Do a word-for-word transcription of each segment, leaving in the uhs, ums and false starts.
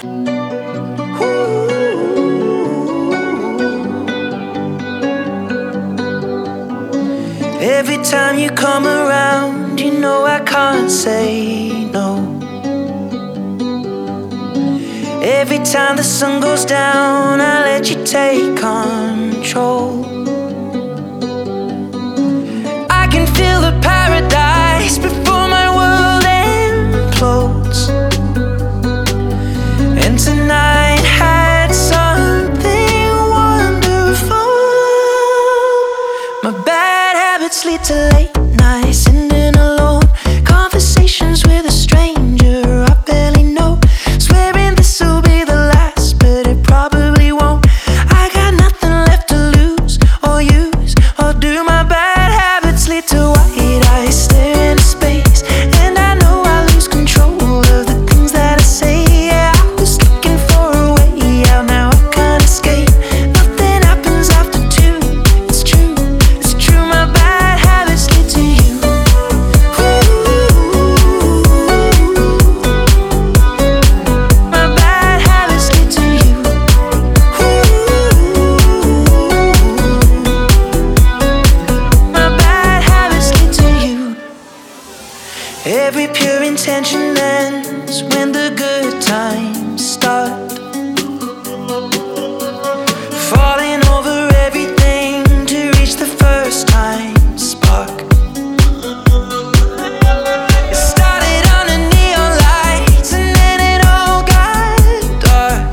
Every time you come around, you know I can't say no. Every time the sun goes down, I let you take control. I can feel the paradise before my world implodes. And tonight had something wonderful. My bad habits lead to late nights, sitting alone, conversations with a stranger I barely know, swearing this will be the last, but it probably won't. I got nothing left to lose or use or do. My bad habits lead to white eyes stare into space, and I know I lose control of the things that I say. Yeah, I was looking for a way out, now I can't escape. Nothing happens after two, it's true, it's true. My bad habits lead to you. My bad habits lead to you. My bad habits lead to you. Every pure intention ends when the good times start. Falling over everything to reach the first time spark. It started under neon lights and then it all got dark.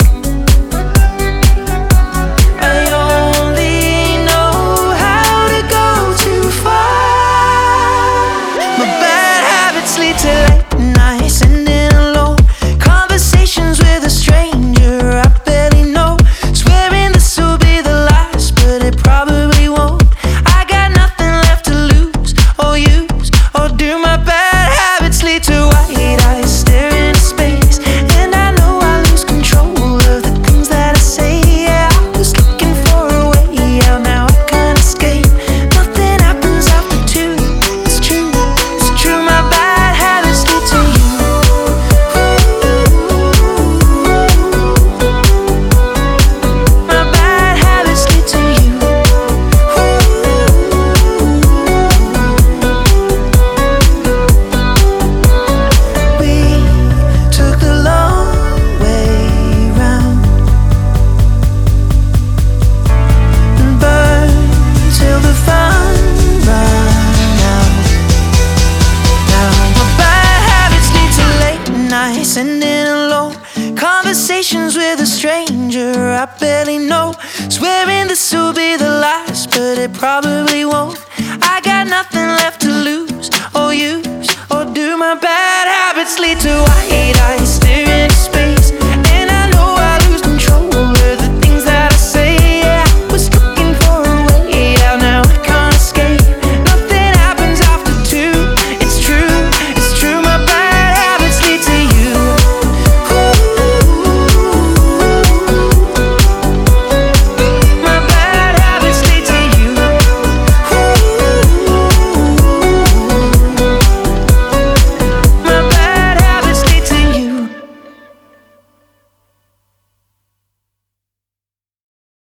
I only know how to go too far. My bad habits lead to late nights, sitting alone, conversations with a stranger I barely know, swearing this will be the last, but it probably won't. I got nothing left to lose or use or do. My bad habits lead to white eyes stare into space, and I know I lose control of the things that I say. Yeah, I was looking for a way out, now I can't escape. Nothing happens after two, it's true, it's true. My bad habits lead to you. My bad habits lead to you. We took the long way round and burned till the fun ran out. Now my bad habits lead to late nights, sitting alone, conversations with a stranger I barely know, swearing this will be the last, but it probably won't. I got nothing left to lose or use or do. My bad habits lead to white